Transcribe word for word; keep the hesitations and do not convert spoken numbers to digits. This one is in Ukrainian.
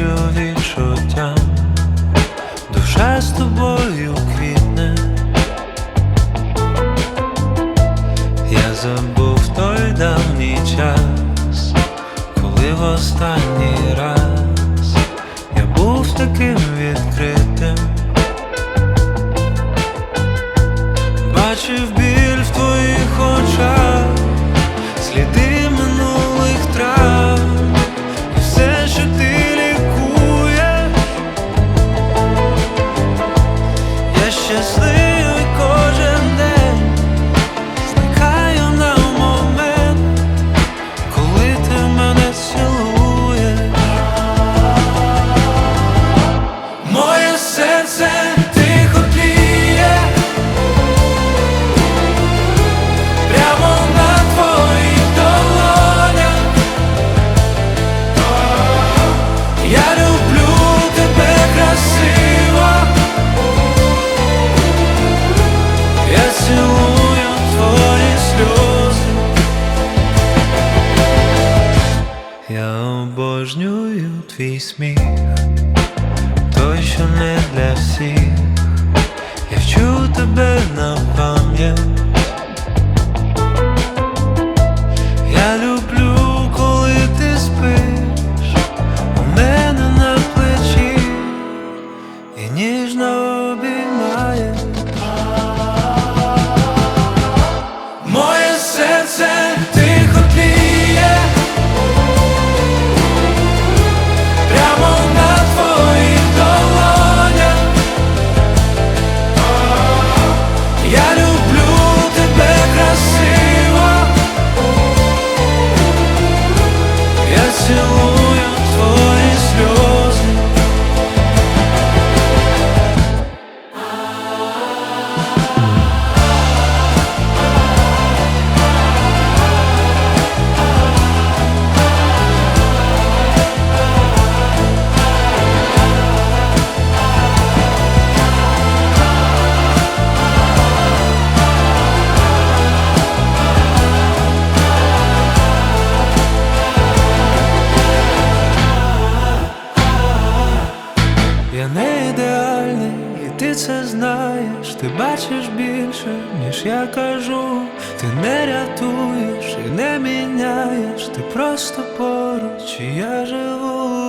вірю відчуттям, душа з тобою квітне. Я забув той давній час, коли в останній раз я був таким відкритим. Бачив біль в твоїх очах, сліди минулих травм, і все, що ти лікуєш. Я щасливий кожен день, зникаю на момент, коли ти мене цілуєш. Моє серце тихо тліє прямо на твоїх долонях. Я люблю тебе красиво, я цілую твої сльози. Я обожнюю твій сміх, той, що не для всіх. Я вчу тебе на пам'ять. Я люблю, коли ти спиш у мене на плечі і ніжно обіймаєш. Моє серце тихо тліє прямо на твоїх долонях. Я люблю тебе красиво, я цілую твої сльози. Я не ідеальний, і ти це знаєш. Ти бачиш більше, ніж я кажу. Ти не рятуєш і не міняєш, ти просто поруч, і я живу.